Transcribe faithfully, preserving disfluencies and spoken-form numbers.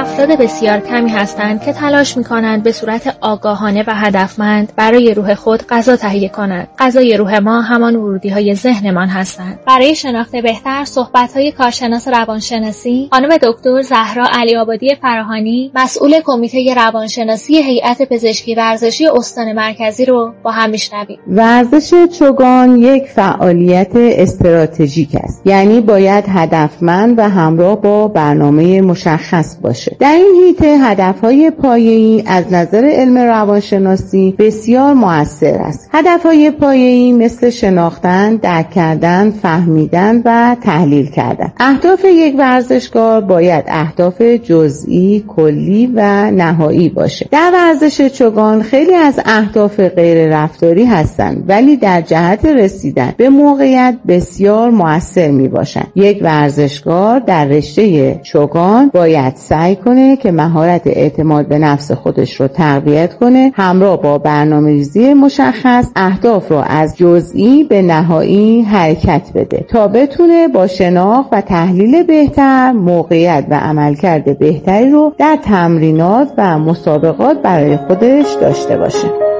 افراد بسیار کمی هستند که تلاش می‌کنند به صورت آگاهانه و هدفمند برای روح خود غذا تهیه کنند. غذای روح ما همان ورودی‌های ذهنمان هستند. برای شناخت بهتر صحبت‌های کارشناس روانشناسی خانم دکتر زهرا علی‌آبادی فراهانی، مسئول کمیته روانشناسی هیئت پزشکی ورزشی استان مرکزی رو با هم میشنویم. ورزش چوگان یک فعالیت استراتژیک است، یعنی باید هدفمند و همراه با برنامه مشخص باشه. در این حیطه هدفهای پایه‌ای از نظر علم روانشناسی بسیار مؤثر است. هدفهای پایه‌ای مثل شناختن، درک کردن، فهمیدن و تحلیل کردن. اهداف یک ورزشکار باید اهداف جزئی، کلی و نهایی باشه. در ورزش چوگان خیلی از اهداف غیر رفتاری هستند، ولی در جهت رسیدن به موقعیت بسیار مؤثر می باشند. یک ورزشکار در رشته چوگان باید سعی کنه که مهارت اعتماد به نفس خودش رو تقویت کنه، همراه با برنامه‌ریزی مشخص اهداف رو از جزئی به نهایی حرکت بده تا بتونه با شناخت و تحلیل بهتر موقعیت و عملکرد بهتری رو در تمرینات و مسابقات برای خودش داشته باشه.